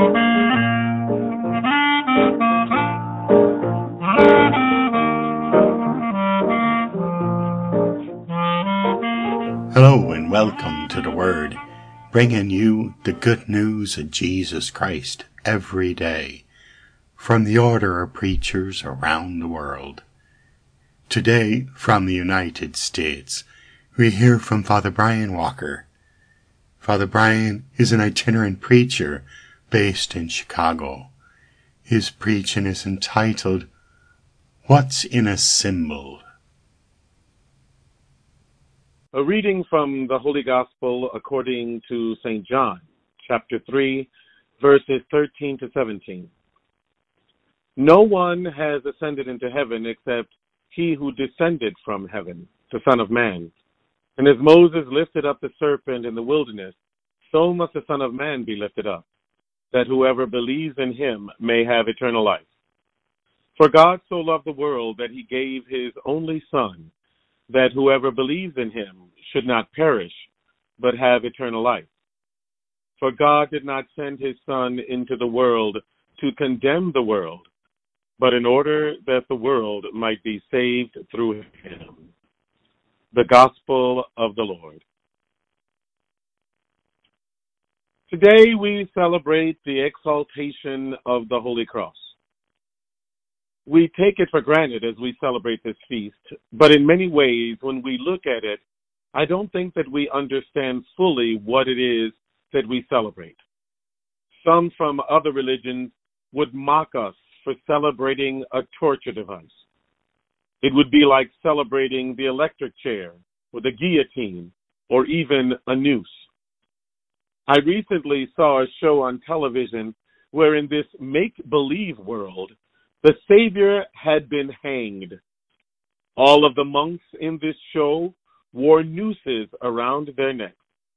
Hello and welcome to The Word, bringing you the good news of Jesus Christ every day from the order of preachers around the world. Today, from the United States, we hear from Father Brian Walker. Father Brian is an itinerant preacher based in Chicago. His preaching is entitled, What's in a Symbol? A reading from the Holy Gospel according to St. John, chapter 3, verses 13 to 17. No one has ascended into heaven except he who descended from heaven, the Son of Man. And as Moses lifted up the serpent in the wilderness, so must the Son of Man be lifted up, that whoever believes in him may have eternal life. For God so loved the world that he gave his only Son, that whoever believes in him should not perish, but have eternal life. For God did not send his Son into the world to condemn the world, but in order that the world might be saved through him. The Gospel of the Lord. Today we celebrate the exaltation of the Holy Cross. We take it for granted as we celebrate this feast, but in many ways, when we look at it, I don't think that we understand fully what it is that we celebrate. Some from other religions would mock us for celebrating a torture device. It would be like celebrating the electric chair, or the guillotine, or even a noose. I recently saw a show on television where in this make-believe world, the Savior had been hanged. All of the monks in this show wore nooses around their necks.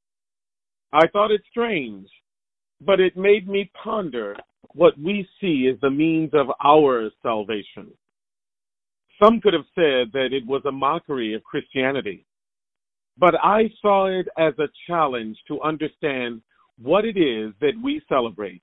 I thought it strange, but it made me ponder what we see as the means of our salvation. Some could have said that it was a mockery of Christianity, but I saw it as a challenge to understand what it is that we celebrate.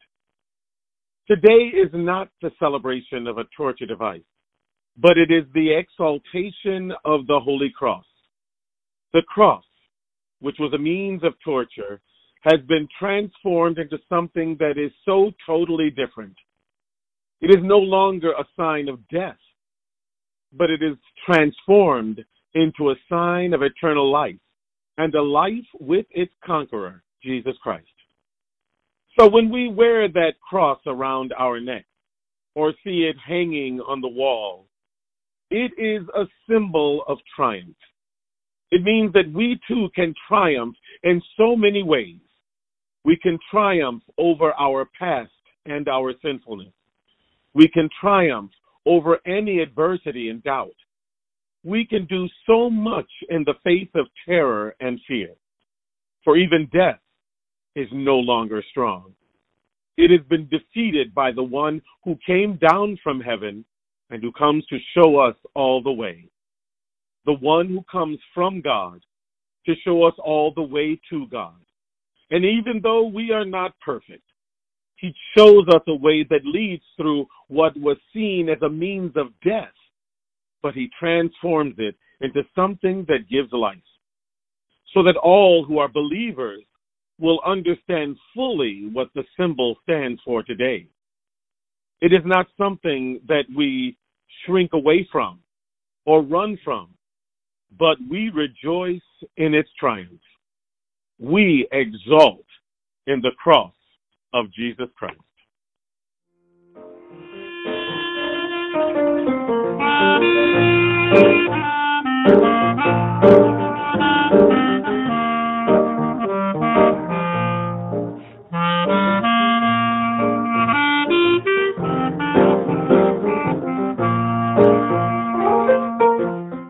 Today is not the celebration of a torture device, but it is the exaltation of the Holy Cross. The cross, which was a means of torture, has been transformed into something that is so totally different. It is no longer a sign of death, but it is transformed into a sign of eternal life and a life with its conqueror, Jesus Christ. So when we wear that cross around our neck or see it hanging on the wall, it is a symbol of triumph. It means that we too can triumph in so many ways. We can triumph over our past and our sinfulness. We can triumph over any adversity and doubt. We can do so much in the face of terror and fear. For even death is no longer strong. It has been defeated by the one who came down from heaven and who comes to show us all the way. The one who comes from God to show us all the way to God. And even though we are not perfect, he shows us a way that leads through what was seen as a means of death, but he transforms it into something that gives life, so that all who are believers will understand fully what the symbol stands for today. It is not something that we shrink away from or run from, but we rejoice in its triumph. We exalt in the cross of Jesus Christ.